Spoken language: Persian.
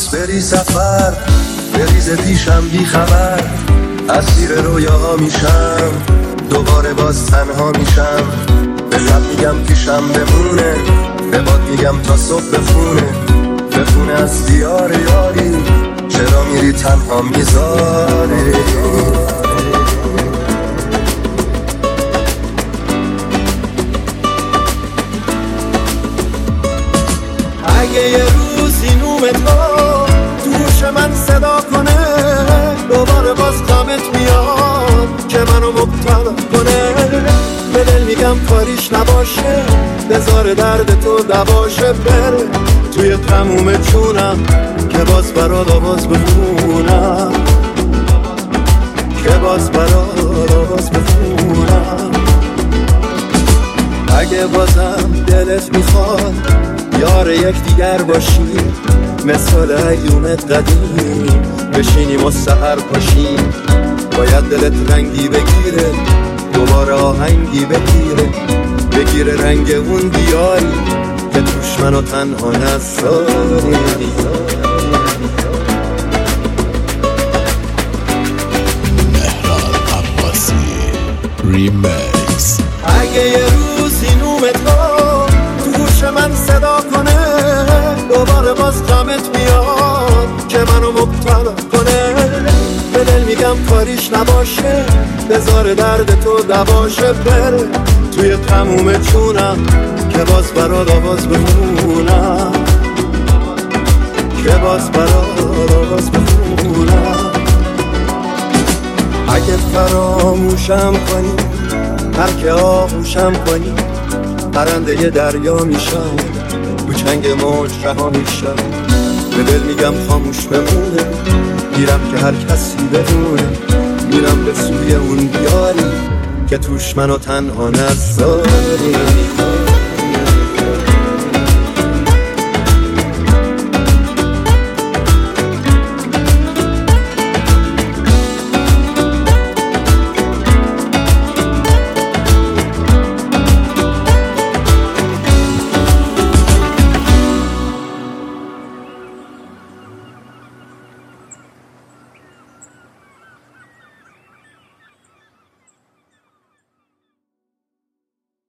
دوست بری سفر، بریز پیشم بی خبر، اسیر رویاها میشم، دوباره باز تنها میشم. به لب میگم پیشم بمونه، به باد میگم تا صبح بخونه از دیار یاری، چرا میری تنها میذاری. اگه یه روزی نوم تو گوش من صدا کنه، دوباره باز غمت میاد که منو مبتلا کنه. به دل میگم کاریش نباشه، بذار درد تو دواشه، بره توی تموم چونم که باز برات آواز بخونم، که باز برات آواز بخونم. اگه بازم دلت میخواد یار یک دیگر باشیم، مثل ایومت قدیم بشینیم و سحر پاشیم. باید دلت رنگی بگیره، دوباره آهنگی بگیره رنگ اون دیاری که توش منو تنها نذاری. مهران عباسی ریمیکس. اگه یه روزی نومت تو گوش من صدا کنه، دوباره باز غمت میاد که منو مبتلا کنه. به دل میگم کاریش نباشه، بذار درد تو دواشه، بره توی تموم چونم که باز برات آواز بخونم، که باز برات آواز بخونم. اگه فراموشم کنی، هر که آغوشم کنی، پرنده ی دریا میشم، تو چنگ موج رها میشم. به دل میگم خاموش بمونه، میرم که هر کسی بدونه، میرم به سوی اون دیاری که توش منو تنها نذاری.